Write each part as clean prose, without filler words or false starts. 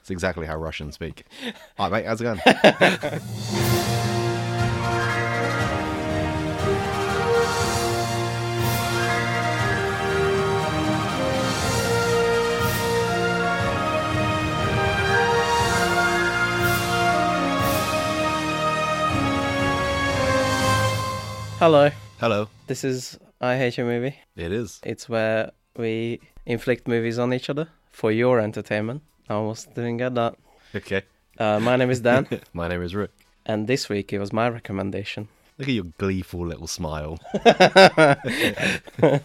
It's exactly how Russians speak. All right, mate, how's it going? Hello, Hello. this is I Hate Your Movie. It is. It's where we inflict movies on each other for your entertainment. I almost didn't get that. Okay. My name is Dan, My name is Rick. and this week it was my recommendation. Look at your gleeful little smile. I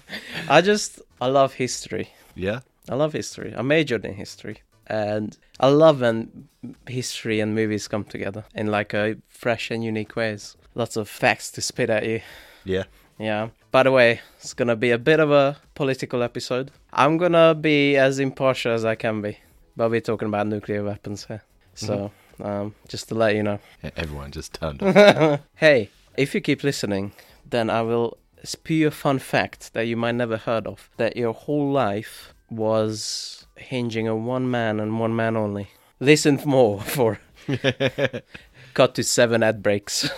love history. Yeah? I love history. I majored in history. And I love when history and movies come together in like a fresh and unique ways. Lots of facts to spit at you. Yeah. Yeah. By the way, it's going to be a bit of a political episode. I'm going to be as impartial as I can be. But we're talking about nuclear weapons here. So, just to let you know. Everyone just turned off. Hey, if you keep listening, then I will spew a fun fact that you might never heard of. That your whole life was hinging on one man and one man only. Listen more for... Cut to 7 ad breaks.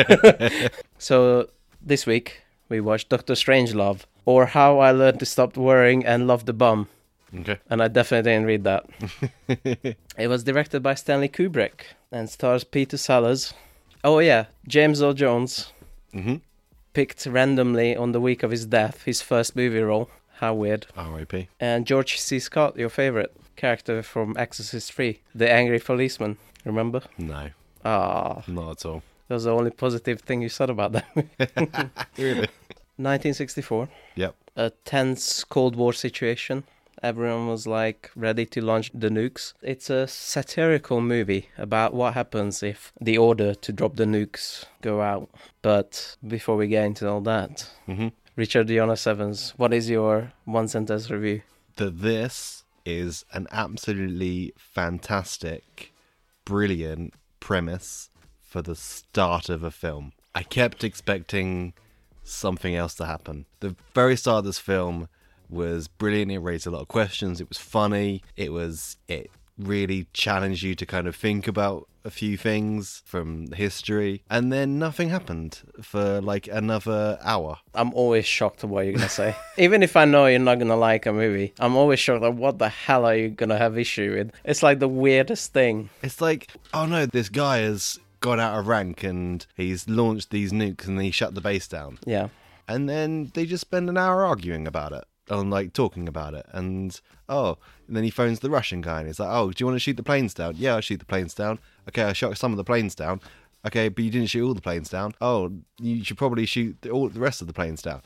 So this week we watched Doctor Strangelove, or How I Learned to Stop Worrying and Love the Bomb. Okay. And I definitely didn't read that. It was directed by Stanley Kubrick and stars Peter Sellers. Oh yeah, James Earl Jones, picked randomly on the week of his death, his first movie role. How weird. R.I.P. And George C. Scott, your favorite character from Exorcist 3, the angry policeman. Remember? No, Ah, not at all. that was the only positive thing you said about that. Really? 1964. Yep. A tense Cold War situation. Everyone was like ready to launch the nukes. It's a satirical movie about what happens if the order to drop the nukes go out. But before we get into all that, Richard Jonas Evans, what is your one-sentence review? This is an absolutely fantastic, brilliant premise for the start of a film. I kept expecting something else to happen. The very start of this film was brilliant. It raised a lot of questions. It was funny. It really challenged you to kind of think about a few things from history. And then nothing happened for like another hour. I'm always shocked at what you're going to say. Even if I know you're not going to like a movie, I'm always shocked at what the hell are you going to have issue with. It's like the weirdest thing. It's like, oh no, this guy has gone out of rank and he's launched these nukes and he shut the base down. Yeah. And then they just spend an hour arguing about it. And like talking about it, and then he phones the Russian guy and he's like, oh, do you want to shoot the planes down? Yeah, I'll shoot the planes down. Okay, I shot some of the planes down. Okay, but you didn't shoot all the planes down. Oh, you should probably shoot all the rest of the planes down.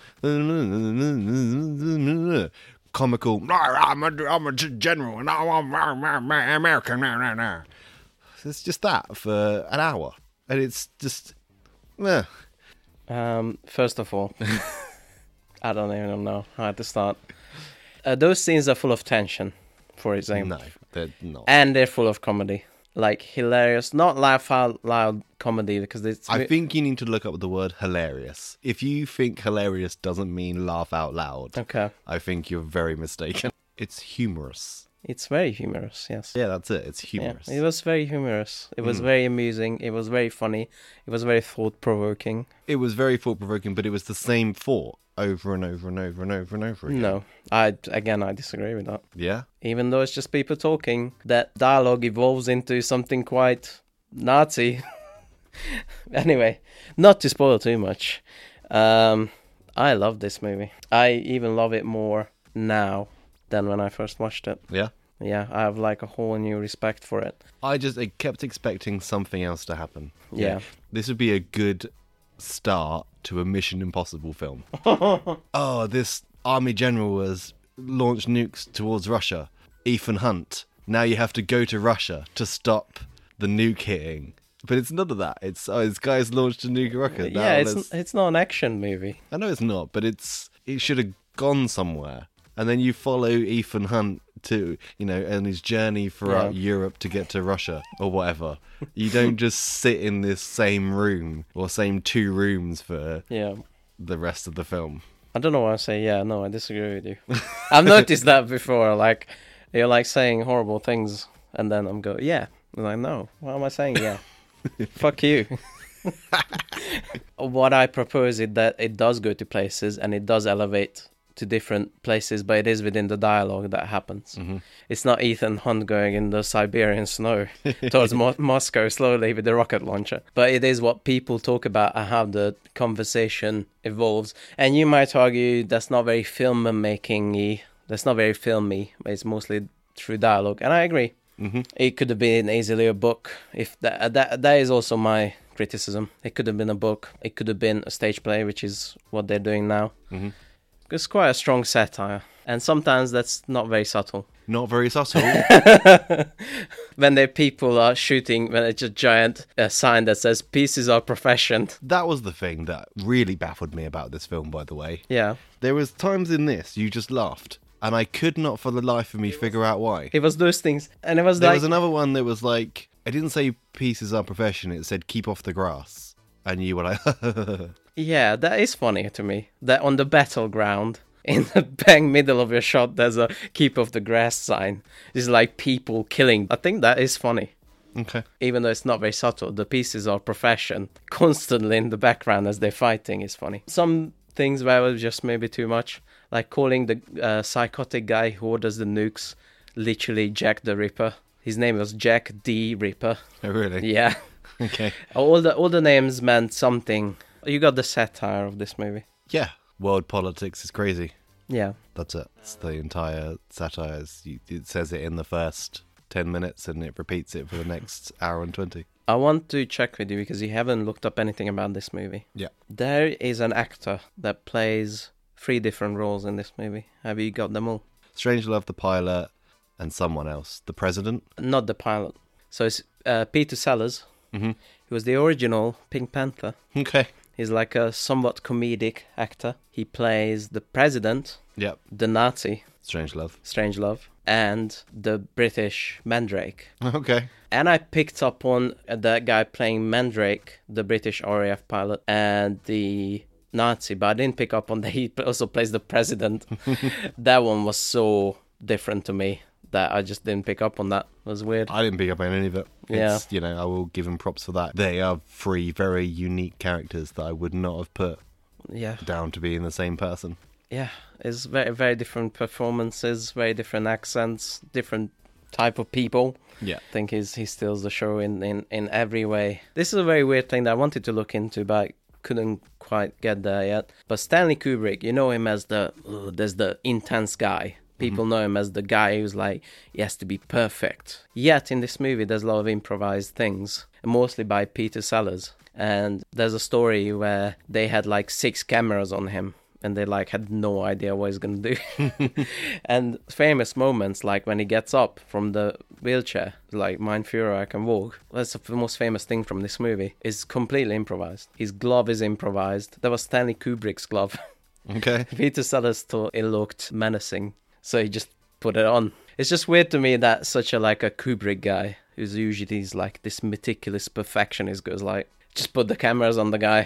Comical, I'm a general and I'm American. It's just that for an hour, and it's just First of all, I don't even know how to start. Those scenes are full of tension, for example. No, they're not. And they're full of comedy. Like hilarious, not laugh out loud comedy, because it's... I think you need to look up the word hilarious. If you think hilarious doesn't mean laugh out loud, Okay. I think you're very mistaken. It's humorous. It's very humorous, yes. Yeah, that's it. It's humorous. Yeah, it was very humorous. It was very amusing. It was very funny. It was very thought-provoking. It was very thought-provoking, but it was the same thought over and over and over and over and over again. No, I disagree with that. Yeah? Even though it's just people talking, that dialogue evolves into something quite Nazi. Anyway, not to spoil too much. I love this movie. I even love it more now than when I first watched it. Yeah? Yeah, I have like a whole new respect for it. I kept expecting something else to happen. Yeah. This would be a good start to a Mission Impossible film. This army general has launched nukes towards Russia. Ethan Hunt. Now you have to go to Russia to stop the nuke hitting. But it's none of that. It's this guy's launched a nuke rocket. Yeah, it's not an action movie. I know it's not, but it should have gone somewhere. And then you follow Ethan Hunt to, on his journey throughout Europe to get to Russia or whatever. You don't just sit in this same room or same 2 rooms for the rest of the film. I don't know why I say no, I disagree with you. I've noticed that before, like, you're like saying horrible things And then I'm go, yeah. I'm like, no, why am I saying yeah? Fuck you. What I propose is that it does go to places and it does elevate to different places, but it is within the dialogue that happens. Mm-hmm. It's not Ethan Hunt going in the Siberian snow towards Moscow slowly with the rocket launcher, but it is what people talk about and how the conversation evolves. And you might argue that's not very filmmaking-y, that's not very filmy, but it's mostly through dialogue, and I agree. Mm-hmm. It could have been easily a book. If that is also my criticism. It could have been a book. It could have been a stage play, which is what they're doing now. Mm-hmm. It's quite a strong satire, and sometimes that's not very subtle. Not very subtle. When the people are shooting, when it's a giant sign that says "Peace is our profession." That was the thing that really baffled me about this film, by the way. Yeah, There was times in this you just laughed, and I could not for the life of me figure out why. it was those things, and it was There like was another one that was like, it didn't say peace is our profession, it said keep off the grass. And you were like, yeah, that is funny to me. That on the battleground, in the bang middle of your shot, there's a "keep off the grass" sign. It's like people killing. I think that is funny. okay. Even though it's not very subtle, the pieces are profession constantly in the background as they're fighting is funny. Some things where it was just maybe too much, like calling the psychotic guy who orders the nukes literally Jack the Ripper. His name was Jack D. Ripper. Oh, really? Yeah. Okay. All the names meant something. You got the satire of this movie. Yeah. World politics is crazy. Yeah. That's it. It's the entire satire. It says it in the first 10 minutes and it repeats it for the next hour and 20. I want to check with you because you haven't looked up anything about this movie. Yeah. There is an actor that plays 3 different roles in this movie. Have you got them all? Strangelove, the pilot, and someone else. The president. Not the pilot. So it's Peter Sellers. Mm-hmm. He was the original Pink Panther. Okay. He's like a somewhat comedic actor. He plays the president, Yep. the Nazi, Strangelove. Strangelove, and the British Mandrake. Okay. And I picked up on that guy playing Mandrake, the British RAF pilot, and the Nazi, but I didn't pick up on that he also plays the president. That one was so different to me that I just didn't pick up on that. It was weird. I didn't pick up on any of it. Yeah. It's, I will give him props for that. They are 3 very unique characters that I would not have put Yeah. down to being the same person. Yeah, it's very, very different performances, very different accents, different type of people. Yeah. I think he steals the show in every way. This is a very weird thing that I wanted to look into, but I couldn't quite get there yet. But Stanley Kubrick, you know him as there's the intense guy. People know him as the guy who's like, he has to be perfect. Yet in this movie, there's a lot of improvised things, mostly by Peter Sellers. And there's a story where they had like 6 cameras on him, and they like had no idea what he's gonna do. And famous moments, like when he gets up from the wheelchair, like Mein Führer, I can walk. That's the most famous thing from this movie. Is completely improvised. His glove is improvised. That was Stanley Kubrick's glove. Okay. Peter Sellers thought it looked menacing, so he just put it on. It's just weird to me that such a Kubrick guy, who's usually like this meticulous perfectionist, goes like, just put the cameras on the guy.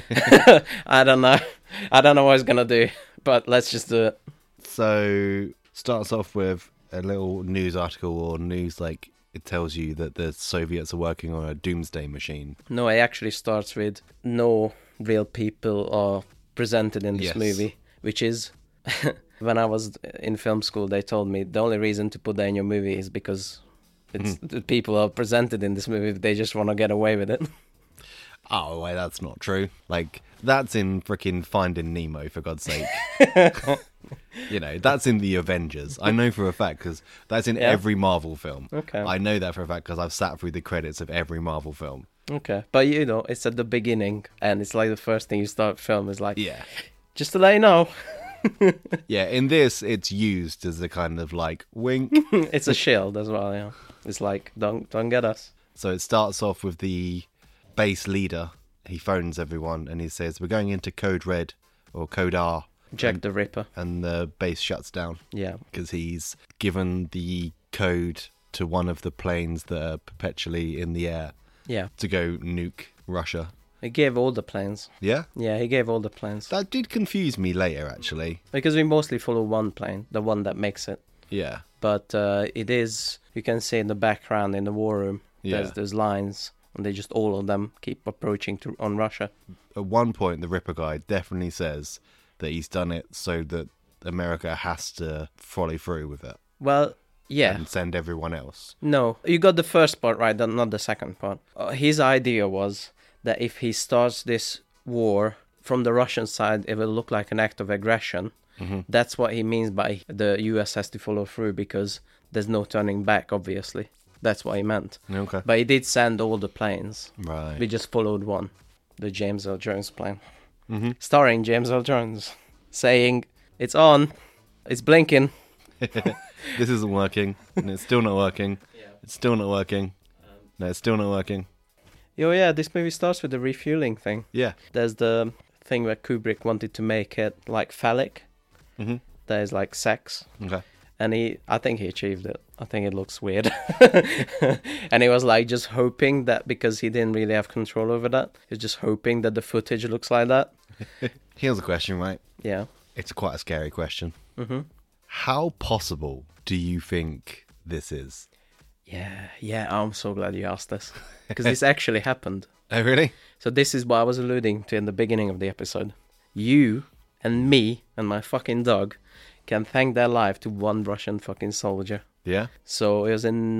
I don't know what he's gonna do, but let's just do it. So, starts off with a little news article or news like it tells you that the Soviets are working on a doomsday machine. No, it actually starts with no real people are presented in this Yes. movie, which is... When I was in film school, they told me the only reason to put that in your movie is because it's the people are presented in this movie. They just want to get away with it. Oh, wait, that's not true. Like, that's in freaking Finding Nemo, for God's sake. That's in the Avengers. I know for a fact, because that's in Yeah. every Marvel film. Okay. I know that for a fact, because I've sat through the credits of every Marvel film. Okay. But it's at the beginning, and it's like the first thing you start film is like, Yeah. just to let you know. Yeah, in this, it's used as a kind of, like, wink. It's a shield as well, yeah. It's like, don't get us. So it starts off with the base leader. He phones everyone, and he says, we're going into Code Red, or Code R. Jack the Ripper. And the base shuts down. Yeah. Because he's given the code to one of the planes that are perpetually in the air Yeah. to go nuke Russia. He gave all the planes. Yeah? Yeah, he gave all the planes. That did confuse me later, actually. Because we mostly follow one plane, the one that makes it. Yeah. but it is, you can see in the background in the war room, there's lines, and they just, all of them keep approaching on Russia. At one point, the Ripper guy definitely says that he's done it so that America has to follow through with it. Well, yeah. And send everyone else. No, you got the first part right, not the second part. His idea was that if he starts this war from the Russian side, it will look like an act of aggression. Mm-hmm. That's what he means by the US has to follow through, because there's no turning back, obviously. That's what he meant. Okay. But he did send all the planes. Right. We just followed one, the James Earl Jones plane. Mm-hmm. Starring James Earl Jones, saying, "It's on, it's blinking." This isn't working, and it's still not working. Yeah. It's still not working. No, it's still not working. Oh yeah, this movie starts with the refueling thing. Yeah. There's the thing where Kubrick wanted to make it like phallic. Mm-hmm. There's like sex. Okay. And I think he achieved it. I think it looks weird. And he was like just hoping that, because he didn't really have control over that, he was just hoping that the footage looks like that. Here's a question, right? Yeah. It's quite a scary question. Mm-hmm. How possible do you think this is? Yeah, I'm so glad you asked this. Because this actually happened. Oh, really? So this is what I was alluding to in the beginning of the episode. You and me and my fucking dog can thank their life to one Russian fucking soldier. Yeah? So it was in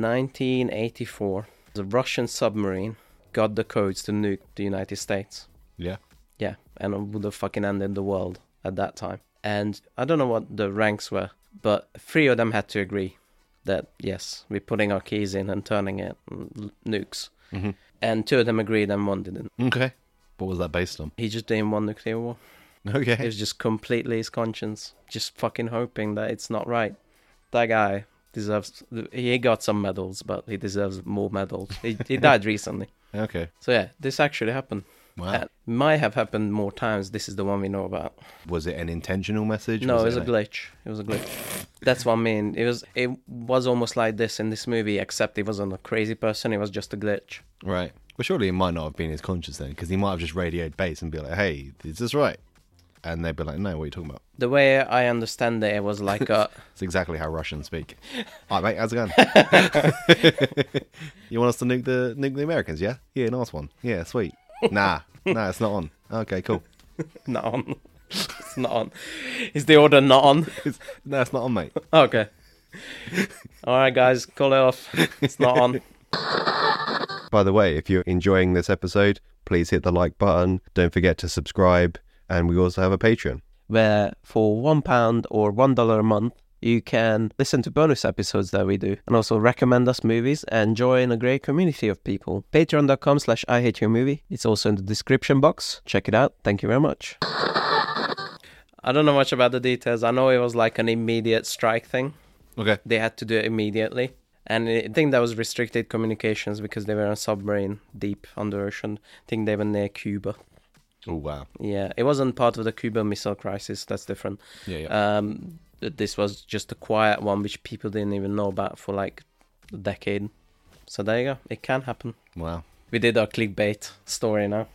1984. The Russian submarine got the codes to nuke the United States. Yeah? Yeah, and it would have fucking ended the world at that time. And I don't know what the ranks were, but 3 of them had to agree that, yes, we're putting our keys in and turning it, nukes. Mm-hmm. And 2 of them agreed and 1 didn't. Okay. What was that based on? He just didn't want nuclear war. Okay. It was just completely his conscience, just fucking hoping that it's not right. That guy deserves, he got some medals, but he deserves more medals. He died recently. Okay. So yeah, this actually happened. Wow. It might have happened more times. This is the one we know about. Was it an intentional message? No, it was a glitch. It was a glitch. That's what I mean. It was almost like this in this movie, except he wasn't a crazy person. It was just a glitch. Right. Well, surely it might not have been his conscience then, because he might have just radioed base and be like, "Hey, is this right?" And they'd be like, "No, what are you talking about?" The way I understand it was like a... It's exactly how Russians speak. All right, mate, how's it going? You want us to nuke the Americans, yeah? Yeah, nice one. Yeah, sweet. Nah, it's not on. Okay, cool. Not on. It's not on. Is the order not on? No, it's not on, mate. Okay. All right, guys, call it off. It's not on. By the way, if you're enjoying this episode, please hit the like button. Don't forget to subscribe. And we also have a Patreon, where for £1 or $1 a month, you can listen to bonus episodes that we do, and also recommend us movies and join a great community of people. Patreon.com/IHateYourMovie. It's also in the description box. Check it out. Thank you very much. I don't know much about the details. I know it was like an immediate strike thing. Okay. They had to do it immediately. And I think that was restricted communications because they were on a submarine deep under ocean. I think they were near Cuba. Oh, wow. Yeah, it wasn't part of the Cuban Missile Crisis. That's different. Yeah. This was just a quiet one, which people didn't even know about for like a decade. So there you go. It can happen. Wow. We did our clickbait story now.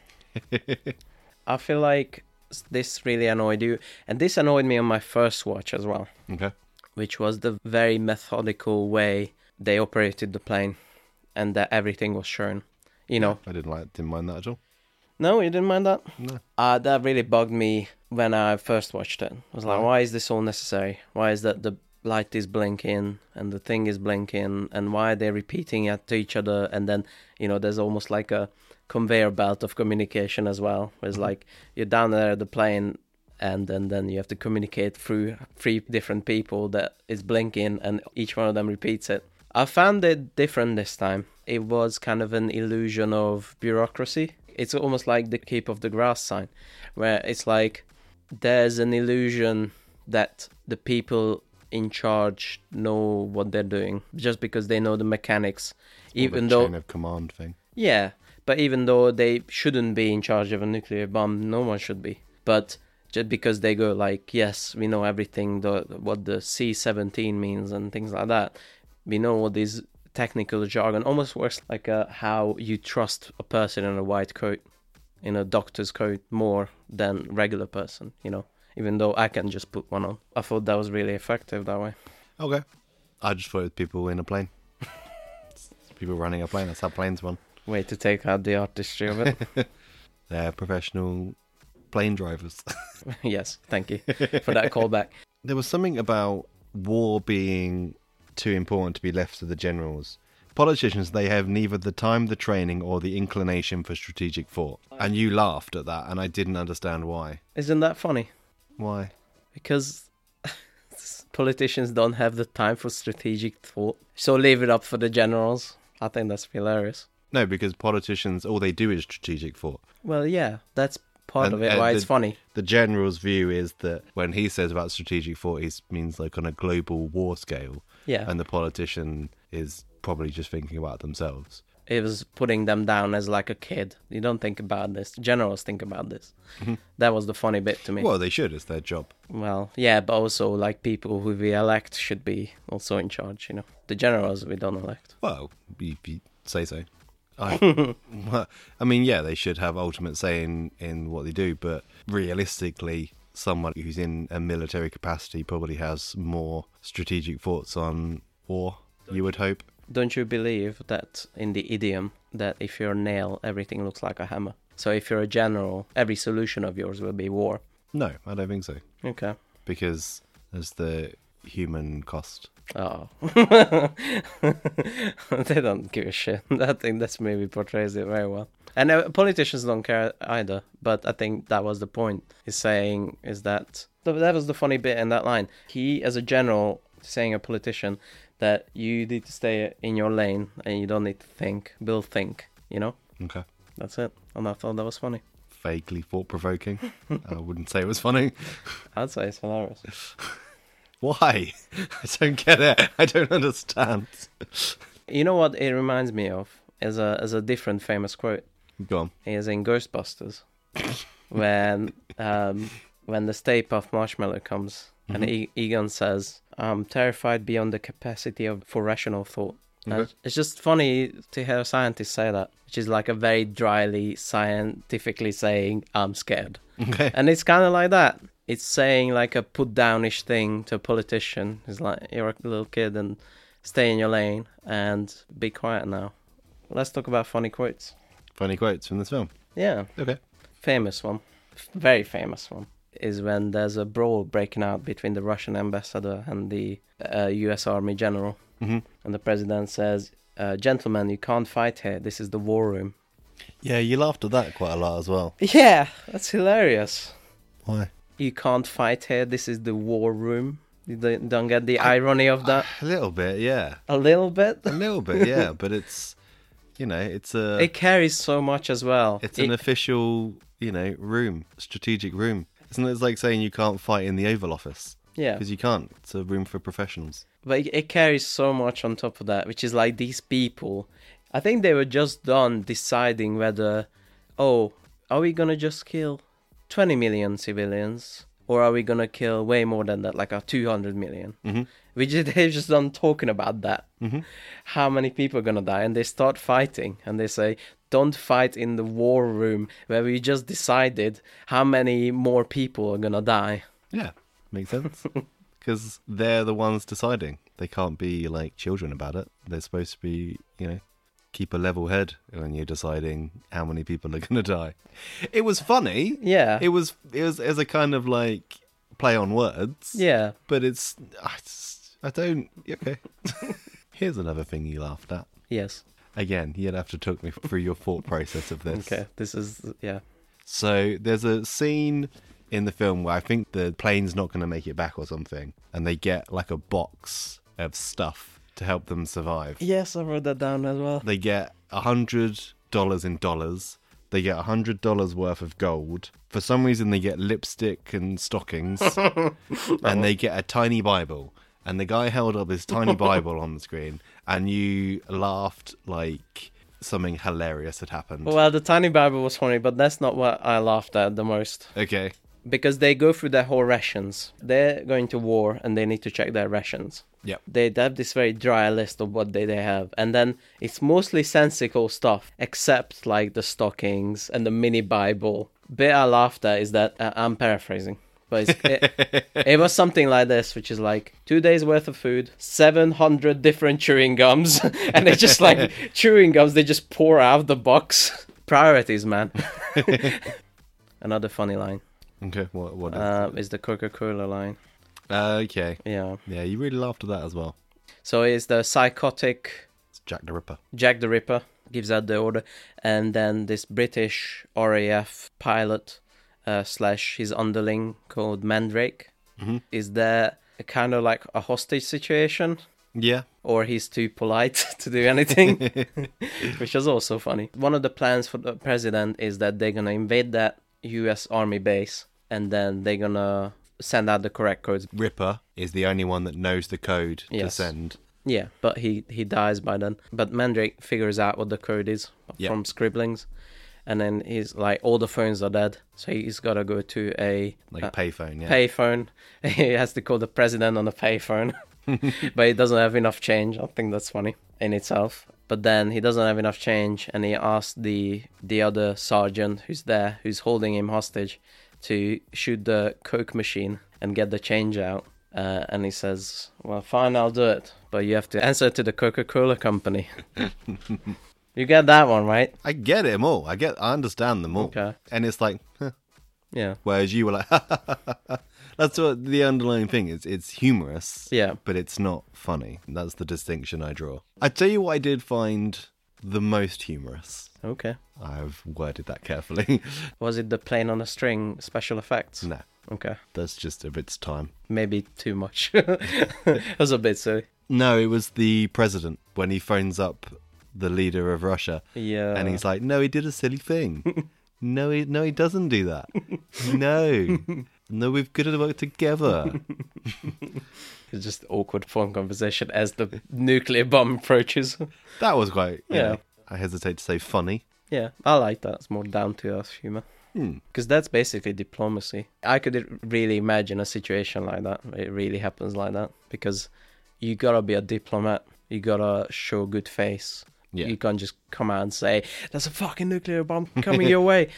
I feel like this really annoyed you. And this annoyed me on my first watch as well. Okay. Which was the very methodical way they operated the plane. And that everything was shown. You know. I didn't mind that at all. No, you didn't mind that? No. That really bugged me when I first watched it. I was like, why is this all necessary? Why is that the light is blinking and the thing is blinking, and why are they repeating it to each other? And then, there's almost like a conveyor belt of communication as well. Where it's like, you're down there at the plane and then you have to communicate through 3 different people that is blinking and each one of them repeats it. I found it different this time. It was kind of an illusion of bureaucracy. It's almost like the keep of the grass sign, where it's like there's an illusion that the people in charge know what they're doing just because they know the mechanics. Even though chain of command thing. Yeah, but even though they shouldn't be in charge of a nuclear bomb, no one should be. But just because they go like, yes, we know everything, what the C-17 means and things like that. We know what these technical jargon almost works like how you trust a person in a white coat, in a doctor's coat, more than regular person, even though I can just put one on. I thought that was really effective that way. Okay. I just thought it was people in a plane. It's people running a plane. That's how planes run. Way to take out the artistry of it. They're professional plane drivers. Yes, thank you for that callback. There was something about war being too important to be left to the generals. Politicians, they have neither the time, the training, or the inclination for strategic thought. And you laughed at that, and I didn't understand why. Isn't that funny? Why? Because politicians don't have the time for strategic thought. So leave it up for the generals. I think that's hilarious. No, because politicians, all they do is strategic thought. Well, yeah, that's part And, of it, why it's funny. The general's view is that when he says about strategic thought, he means like on a global war scale. Yeah, And the politician is probably just thinking about themselves. it was putting them down as like a kid. You don't think about this. Generals think about this. That was the funny bit to me. Well, they should. It's their job. Well, yeah, but also like people who we elect should be also in charge, you know. The generals we don't elect. Well, if you say so. Well, I mean, yeah, they should have ultimate say in what they do, but realistically, someone who's in a military capacity probably has more strategic thoughts on war, you would hope. Don't you believe that in the idiom that if you're a nail, everything looks like a hammer? So if you're a general, every solution of yours will be war. No, I don't think so. Okay. Because there's the human cost. Oh. They don't give a shit. I think that's maybe portrays it very well. And politicians don't care either, but I think that was the point. He's saying is that was the funny bit in that line. He, as a general, saying a politician that you need to stay in your lane and you don't need to think. We'll think, you know? Okay. That's it. And I thought that was funny. Vaguely thought-provoking. I wouldn't say it was funny. I'd say it's hilarious. Why? I don't get it. I don't understand. You know what it reminds me of? As a different famous quote. Go on. Is in Ghostbusters. when the Stay Puft Marshmallow comes and Egon says, "I'm terrified beyond the capacity for rational thought." Okay. It's just funny to hear a scientist say that, which is like a very dryly scientifically saying, "I'm scared." Okay. And it's kind of like that. It's saying like a put-downish thing to a politician. It's like, you're a little kid and stay in your lane and be quiet now. Let's talk about funny quotes. Funny quotes from this film. Yeah. Okay. Famous one. Very famous one. Is when there's a brawl breaking out between the Russian ambassador and the US Army general. Mm-hmm. And the president says, "Gentlemen, you can't fight here. This is the war room." Yeah, you laughed at that quite a lot as well. Yeah, that's hilarious. Why? You can't fight here. This is the war room. You don't get the irony of that? A little bit, yeah. A little bit? A little bit, yeah. But it's, it's a... It carries so much as well. It's an official, room, strategic room. Isn't it like saying you can't fight in the Oval Office? Yeah. Because you can't. It's a room for professionals. But it carries so much on top of that, which is like these people. I think they were just done deciding whether, are we going to just kill 20 million civilians? Or are we going to kill way more than that, like 200 million? Mm-hmm. They're just done talking about that. Mm-hmm. How many people are going to die? And they start fighting. And they say, don't fight in the war room where we just decided how many more people are going to die. Yeah, makes sense. Because they're the ones deciding. They can't be like children about it. They're supposed to be, keep a level head when you're deciding how many people are going to die. It was funny. Yeah. It was as a kind of like play on words. Yeah. But I don't... Okay. Here's another thing you laughed at. Yes. Again, you'd have to talk me through your thought process of this. Okay, this is... Yeah. So there's a scene in the film where I think the plane's not going to make it back or something. And they get like a box of stuff to help them survive. Yes, I wrote that down as well. They get $100 in dollars. They get $100 worth of gold. For some reason, they get lipstick and stockings. And they get a tiny Bible. And the guy held up his tiny Bible on the screen. And you laughed like something hilarious had happened. Well, the tiny Bible was funny, but that's not what I laughed at the most. Okay. Because they go through their whole rations. They're going to war and they need to check their rations. Yep. They have this very dry list of what they have. And then it's mostly sensical stuff, except like the stockings and the mini Bible. Bit I laughed at is that, I'm paraphrasing, But it was something like this, which is like 2 days worth of food, 700 different chewing gums, and they just like chewing gums. They just pour out of the box. Priorities, man. Another funny line. Okay, what is the Coca-Cola line. Okay. Yeah. Yeah, you really laughed at that as well. So it's the psychotic It's Jack the Ripper. Jack the Ripper gives out the order, and then this British RAF pilot / his underling called Mandrake. Is there a kind of like a hostage situation? Yeah. Or he's too polite to do anything, which is also funny. One of the plans for the president is that they're gonna invade that US Army base, and then they're gonna send out the correct codes. Ripper is the only one that knows the code to Yes. send. Yeah, but he dies by then. But Mandrake figures out what the code is from scribblings, and then he's like, all the phones are dead, so he's got to go to a Payphone, yeah. payphone. He has to call the president on a payphone, but he doesn't have enough change. I think that's funny in itself. But then he doesn't have enough change, and he asks the other sergeant who's there, who's holding him hostage, to shoot the Coke machine and get the change out. And he says, well, fine, I'll do it, but you have to answer to the Coca-Cola company. You get that one, right? I get them all. I understand them all. Okay. And it's like, huh. Yeah. Whereas you were like, that's what the underlying thing is. It's humorous, Yeah. but it's not funny. That's the distinction I draw. I tell you what I did find the most humorous. Okay. I've worded that carefully. Was it the plane on a string special effects? No, Okay. that's just of its time. Maybe too much. It was a bit silly. No, it was the president when he phones up the leader of Russia. Yeah. And he's like, no, he did a silly thing. No, he doesn't do that. No, we've got to work together. It's just awkward phone conversation as the nuclear bomb approaches. That was quite, Yeah. I hesitate to say funny. Yeah, I like that. It's more down to earth humor. Because that's basically diplomacy. I could really imagine a situation like that. It really happens like that. Because you gotta be a diplomat. You gotta show good face. Yeah. You can't just come out and say, there's a fucking nuclear bomb coming your way.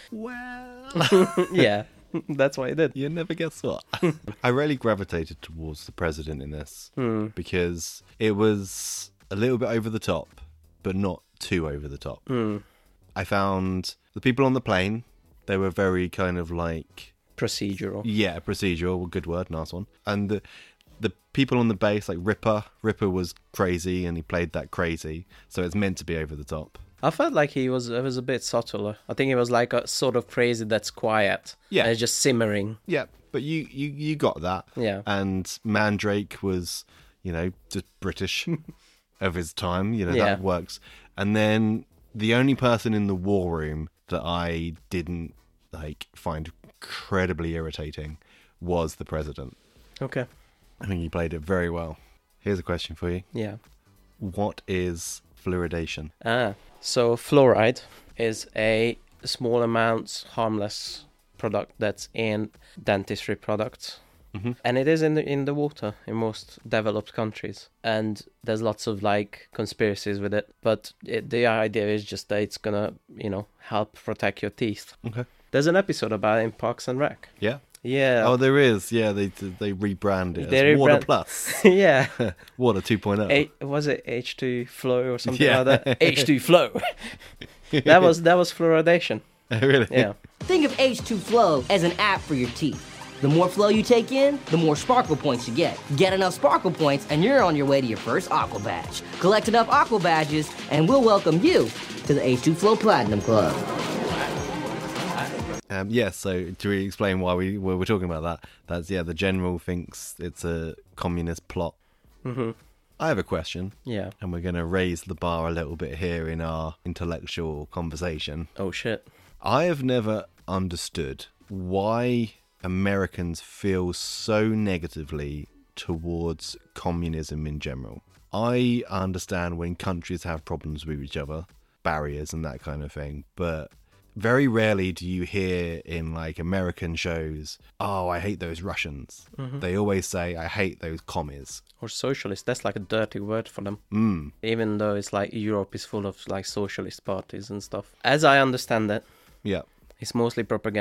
Well, Yeah, that's what he did. you never guess what. I really gravitated towards the president in this because it was a little bit over the top, but not too over the top. I found the people on the plane, they were very kind of like... Procedural. Yeah, procedural, good word, nice one. And the people on the base, like Ripper was crazy and he played that crazy, so it's meant to be over the top. I felt like it was a bit subtler. I think it was like a sort of crazy that's quiet. Yeah. And it's just simmering. Yeah, but you got that. Yeah. And Mandrake was, just British of his time, Yeah. that works. And then the only person in the war room that I didn't find incredibly irritating was the president. Okay. I think he played it very well. Here's a question for you. Yeah. What is fluoridation? So fluoride is a small amounts harmless product that's in dentistry products. And it is in the water in most developed countries, and there's lots of conspiracies with it, but the idea is just that it's gonna help protect your teeth. Okay. There's an episode about it in Parks and Rec. Yeah. Yeah. Oh, there is. Yeah, they rebrand it They as Water rebrand- Plus. Yeah. Water 2.0. Was it H2 Flow or something Yeah. like that? H2 Flow. that was fluoridation. Really? Yeah. Think of H2 Flow as an app for your teeth. The more flow you take in, the more sparkle points you get. Get enough sparkle points and you're on your way to your first Aqua Badge. Collect enough Aqua Badges and we'll welcome you to the H2 Flow Platinum Club. So to explain why we're talking about that, that's, the general thinks it's a communist plot. I have a question. Yeah. And we're going to raise the bar a little bit here in our intellectual conversation. Oh, shit. I have never understood why Americans feel so negatively towards communism in general. I understand when countries have problems with each other, barriers and that kind of thing, but very rarely do you hear in American shows, oh, I hate those Russians. They always say, I hate those commies. Or socialist. That's a dirty word for them. Even though it's Europe is full of socialist parties and stuff. As I understand it, Yeah. it's mostly propaganda.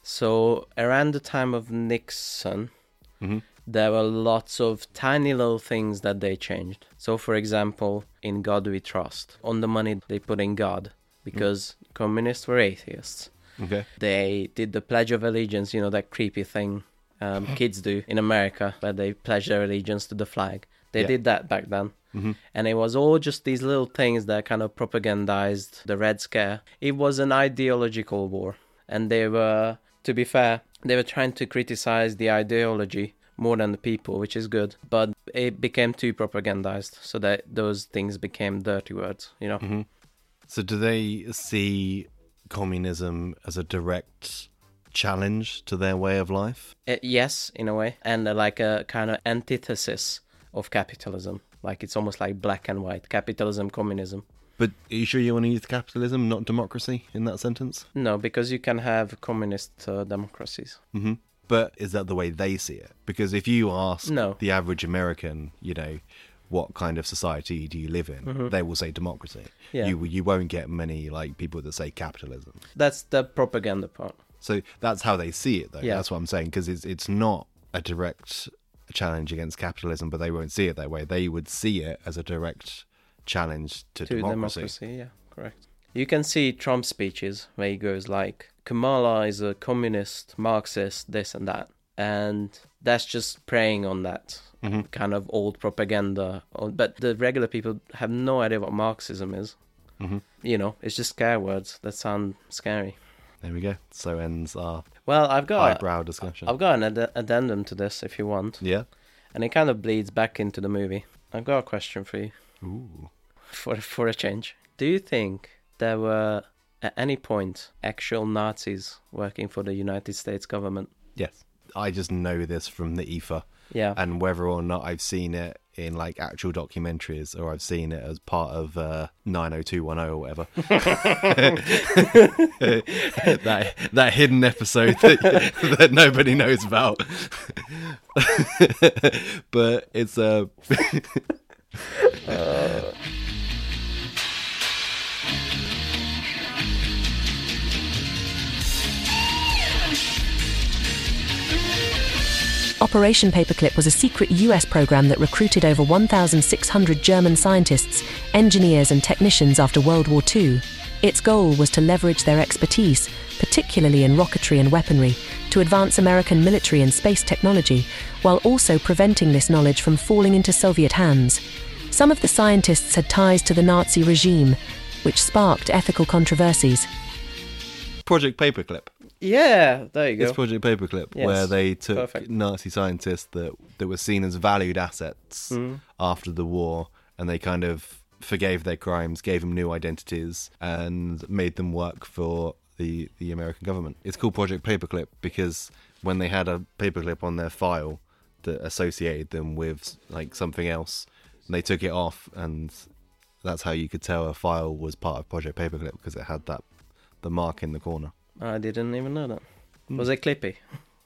So around the time of Nixon, Mhm. there were lots of tiny little things that they changed. So, for example, in God We Trust, on the money they put in God, because communists were atheists. Okay. They did the Pledge of Allegiance, you know, that creepy thing kids do in America, where they pledge their allegiance to the flag. They Yeah. did that back then. Mm-hmm. And it was all just these little things that kind of propagandized the Red Scare. It was an ideological war. And they were, to be fair, they were trying to criticize the ideology more than the people, which is good. But it became too propagandized, so that those things became dirty words, you know? Mm-hmm. So do they see communism as a direct challenge to their way of life? Yes, in a way. And like a kind of antithesis of capitalism. Like it's almost like black and white. Capitalism, communism. But are you sure you want to use capitalism, not democracy, in that sentence? No, because you can have communist democracies. Mm-hmm. But is that the way they see it? Because if you ask No. the average American, you know, what kind of society do you live in, they will say democracy. Yeah. You won't get many like people that say capitalism. That's the propaganda part. So that's how they see it, though. Yeah. That's what I'm saying, because it's not a direct challenge against capitalism, but they won't see it that way. They would see it as a direct challenge to democracy. Yeah, correct. You can see Trump speeches where he goes like, Kamala is a communist, Marxist, this and that. And that's just preying on that kind of old propaganda. But the regular people have no idea what Marxism is. Mm-hmm. You know, it's just scare words that sound scary. There we go. So ends our Well, I've got highbrow discussion. I've got an addendum to this if you want. Yeah. And it kind of bleeds back into the movie. I've got a question for you. Ooh. For a change. Do you think there were, at any point, actual Nazis working for the United States government? Yes. I just know this from the ether. Yeah. And whether or not I've seen it in like actual documentaries or I've seen it as part of 90210 or whatever. that hidden episode that nobody knows about. But it's a... Operation Paperclip was a secret US program that recruited over 1,600 German scientists, engineers and technicians after World War II. Its goal was to leverage their expertise, particularly in rocketry and weaponry, to advance American military and space technology, while also preventing this knowledge from falling into Soviet hands. Some of the scientists had ties to the Nazi regime, which sparked ethical controversies. Project Paperclip. Yeah, there you go. It's Project Paperclip, Yes, where they took perfect. Nazi scientists that were seen as valued assets after the war, and they kind of forgave their crimes, gave them new identities, and made them work for the American government. It's called Project Paperclip because when they had a paperclip on their file that associated them with like something else, they took it off, and that's how you could tell a file was part of Project Paperclip, because it had the mark in the corner. I didn't even know that. Was it Clippy?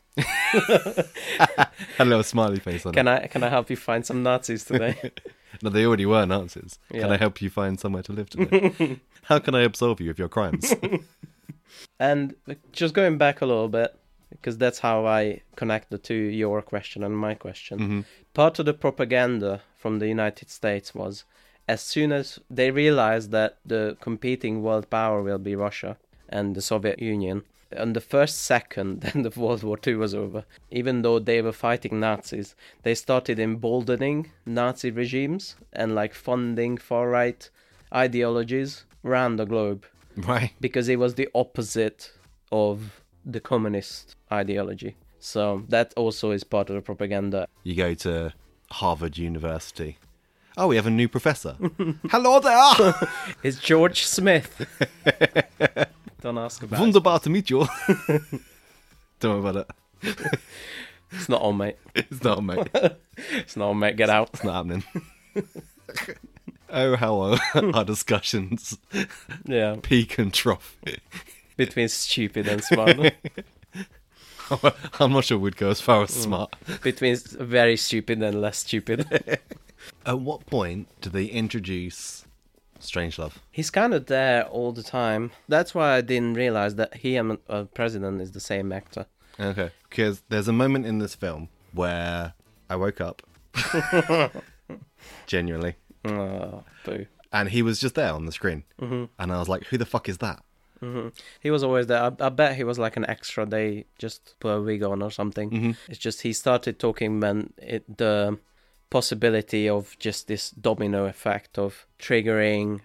Had a little smiley face on it. Can I help you find some Nazis today? No, they already were Nazis. Yeah. Can I help you find somewhere to live today? How can I absolve you of your crimes? And just going back a little bit, because that's how I connect the two, your question and my question. Part of the propaganda from the United States was, as soon as they realized that the competing world power will be Russia and the Soviet Union, on the first second then the World War II was over, even though they were fighting Nazis, they started emboldening Nazi regimes and like funding far-right ideologies around the globe, Right. because it was the opposite of the communist ideology. So that also is part of the propaganda. You go to Harvard University. Oh, we have a new professor. Hello there! It's George Smith. Don't ask about it. Wunderbar to meet you. Don't worry about it. It's not on, mate. It's not, mate. It's not on, mate. Get out. It's not happening. Oh, how our discussions Yeah. peak and trough. Between stupid and smart. I'm not sure we'd go as far as smart. Between very stupid and less stupid. At what point do they introduce Strangelove. He's kind of there all the time. That's why I didn't realize that he and President is the same actor. Okay. Because there's a moment in this film where I woke up. Genuinely. Oh, boo. And he was just there on the screen. Mm-hmm. And I was like, who the fuck is that? Mm-hmm. He was always there. I bet he was like an extra. They just put a wig on or something. Mm-hmm. It's just he started talking when the possibility of just this domino effect of triggering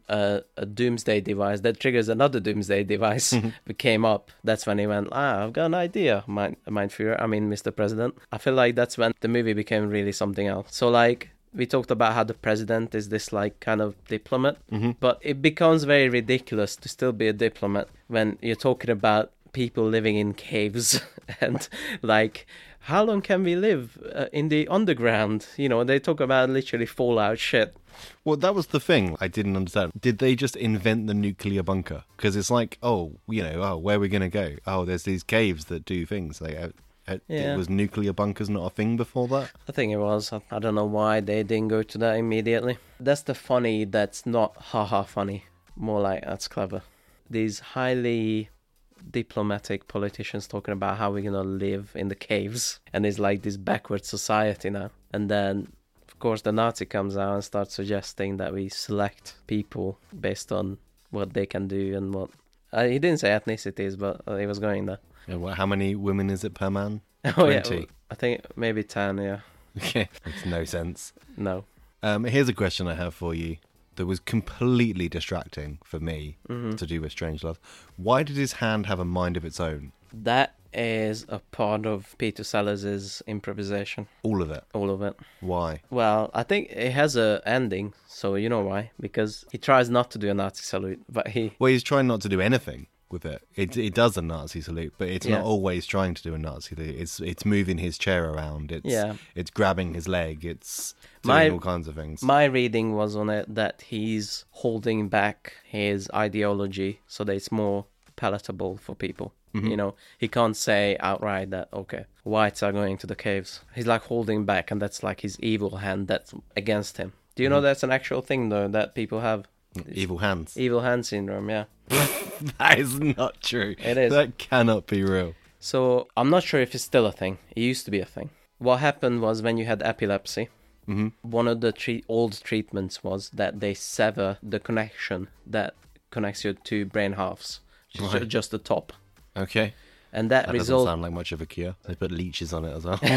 a doomsday device that triggers another doomsday device came up. That's when he went, I've got an idea, Mein Führer, Mr. President. I feel like that's when the movie became really something else. So like, we talked about how the president is this like kind of diplomat, but it becomes very ridiculous to still be a diplomat when you're talking about people living in caves and like, how long can we live in the underground? You know, they talk about literally Fallout shit. Well, that was the thing I didn't understand. Did they just invent the nuclear bunker? Because it's like, where are we going to go? Oh, there's these caves that do things. Like, it was nuclear bunkers not a thing before that? I think it was. I don't know why they didn't go to that immediately. That's the funny that's not haha funny. More like, that's clever. These highly diplomatic politicians talking about how we're gonna live in the caves, and it's like this backward society now. And then of course the Nazi comes out and starts suggesting that we select people based on what they can do and what he didn't say ethnicities, but he was going there. Yeah, how many women is it per man? Oh 20? yeah, I think maybe 10. Yeah. Okay, makes no sense. No. Here's a question I have for you that was completely distracting for me to do with Strangelove. Why did his hand have a mind of its own? That is a part of Peter Sellers' improvisation. All of it? All of it. Why? Well, I think it has a ending, so you know why. Because he tries not to do a Nazi salute, but he's trying not to do anything with it. It does a Nazi salute, but it's not always trying to do a Nazi salute. It's moving his chair around. It's grabbing his leg. It's doing all kinds of things. My reading was on it that he's holding back his ideology so that it's more palatable for people. You know, he can't say outright that, okay, whites are going to the caves. He's like holding back, and that's like his evil hand that's against him. Do you know that's an actual thing, though, that people have? Evil hands. Evil hand syndrome, yeah. That is not true. It is. That cannot be real. So I'm not sure if it's still a thing. It used to be a thing. What happened was when you had epilepsy, one of the old treatments was that they sever the connection that connects your two brain halves, just the top. Okay. And that doesn't sound like much of a cure. They put leeches on it as well.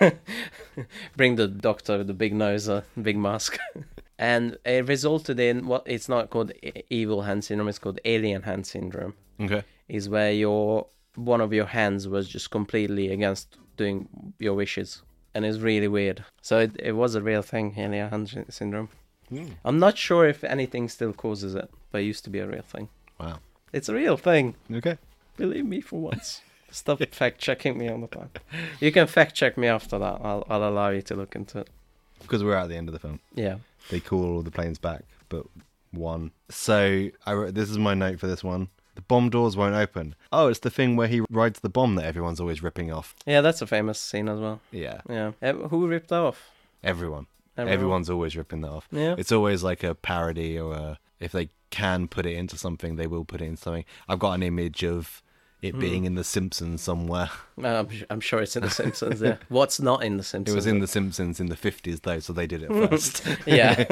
Bring the doctor with the big nose, big mask. And it resulted in what it's not called evil hand syndrome, it's called alien hand syndrome. Okay. Is where one of your hands was just completely against doing your wishes. And it's really weird. So it was a real thing, alien hand syndrome. I'm not sure if anything still causes it, but it used to be a real thing. Wow. It's a real thing. Okay. Believe me for once. Stop fact-checking me on the time. You can fact-check me after that. I'll allow you to look into it. Because we're at the end of the film. Yeah. They call all the planes back, but one. So this is my note for this one. The bomb doors won't open. Oh, it's the thing where he rides the bomb that everyone's always ripping off. Yeah, that's a famous scene as well. Yeah. Yeah. Who ripped that off? Everyone. Everyone's always ripping that off. Yeah. It's always like a parody, or if they can put it into something, they will put it in something. I've got an image of it being in The Simpsons somewhere. I'm sure it's in The Simpsons, yeah. What's not in The Simpsons? It was in The Simpsons in the 50s, though, so they did it first. Yeah.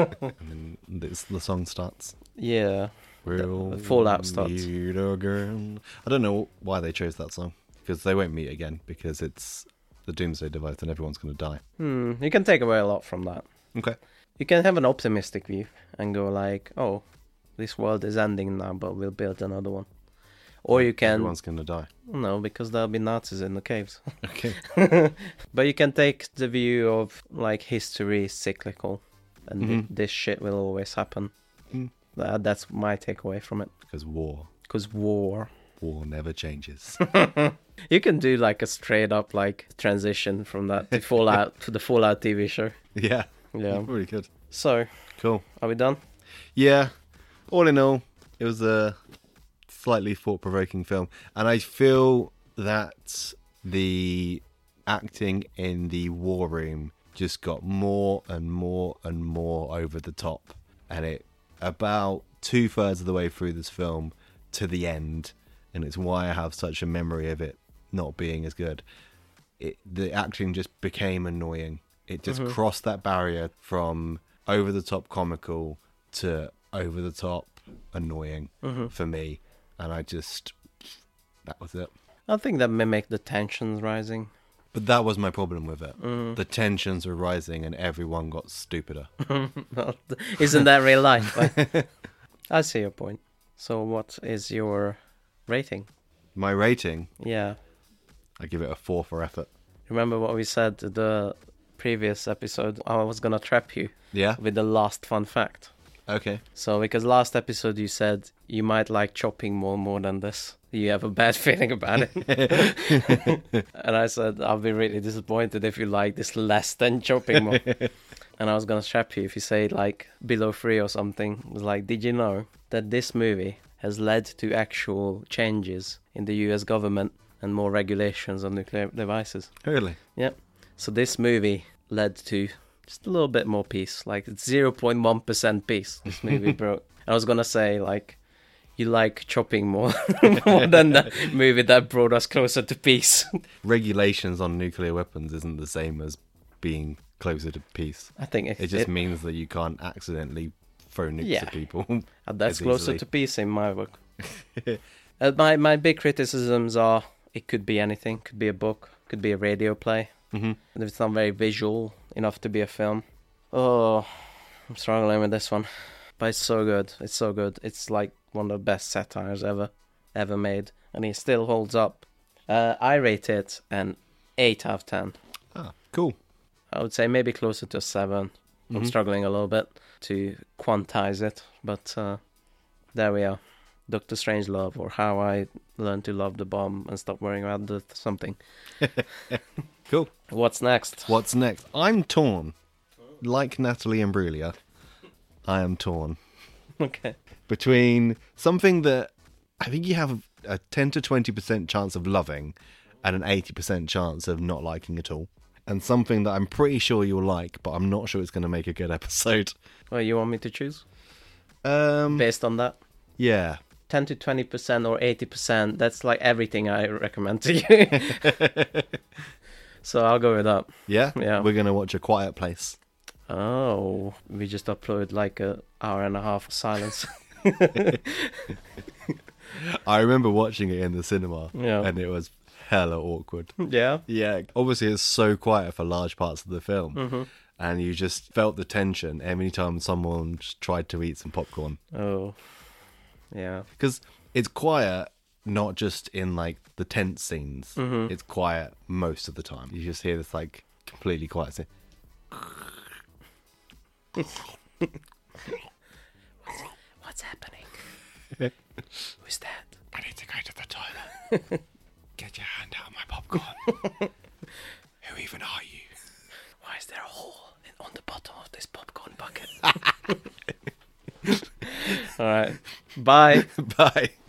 And then the song starts. Yeah. We'll Fallout starts. Meet again. I don't know why they chose that song, because they won't meet again, because it's the Doomsday Device and everyone's going to die. You can take away a lot from that. Okay. You can have an optimistic view and go like, oh, this world is ending now, but we'll build another one. Or you can... Everyone's going to die. No, because there'll be Nazis in the caves. Okay. But you can take the view of, like, history is cyclical. And this shit will always happen. That's my takeaway from it. Because war. Because war. War never changes. You can do, like, a straight-up, like, transition from that to Fallout, to the Fallout TV show. Yeah. Yeah. Really good. So, Cool. are we done? Yeah. All in all, it was a slightly thought-provoking film, and I feel that the acting in the war room just got more and more and more over the top, and it about 2/3 of the way through this film to the end, and it's why I have such a memory of it not being as good. The acting just became annoying. It just crossed that barrier from over the top comical to over the top annoying for me, and that was it. I think that mimicked the tensions rising. But that was my problem with it. The tensions were rising and everyone got stupider. Isn't that real life? I see your point. So what is your rating? My rating, Yeah. I give it a 4 for effort. Remember what we said in the previous episode? I was going to trap you Yeah? with the last fun fact. Okay. So, because last episode you said you might like chopping more than this. You have a bad feeling about it. And I said, I'll be really disappointed if you like this less than chopping more. And I was going to trap you if you say like below 3 or something. It was like, did you know that this movie has led to actual changes in the US government and more regulations on nuclear devices? Really? Yep. So this movie led to just a little bit more peace. Like, it's 0.1% peace this movie brought. I was going to say, like, you like chopping more, more than the movie that brought us closer to peace. Regulations on nuclear weapons isn't the same as being closer to peace. I think It just means that you can't accidentally throw nukes at people. that's as closer easily. to peace in my book. My big criticisms are it could be anything. Could be a book. Could be a radio play. Mm-hmm. And if it's not very visual enough to be a film. Oh, I'm struggling with this one. But it's so good. It's so good. It's like one of the best satires ever made. And it still holds up. I rate it an 8 out of 10. Ah, cool. I would say maybe closer to a 7. I'm struggling a little bit to quantize it. But there we are. Doctor Strangelove, or How I Learned to Love the Bomb and Stop Worrying About the something. Cool. What's next? What's next? I'm torn. Like Natalie Imbruglia, I am torn Okay. between something that I think you have a 10 to 20% chance of loving and an 80% chance of not liking at all, and something that I'm pretty sure you'll like, but I'm not sure it's going to make a good episode. Well, you want me to choose? Um, Based on that? yeah. 10 to 20% or 80%, that's like everything I recommend to you. So I'll go with that. Yeah? Yeah. We're going to watch A Quiet Place. Oh, we just uploaded like an hour and a half of silence. I remember watching it in the cinema, Yeah. and it was hella awkward. Yeah. Yeah, obviously it's so quiet for large parts of the film, and you just felt the tension every time someone just tried to eat some popcorn. Oh, yeah. Because it's quiet, not just in like the tense scenes. It's quiet most of the time. You just hear this like completely quiet scene. What's happening? Who's that? I need to go to the toilet. Get your hand out of my popcorn. Who even are you? Why is there a hole on the bottom of this popcorn bucket? All right. Bye. Bye.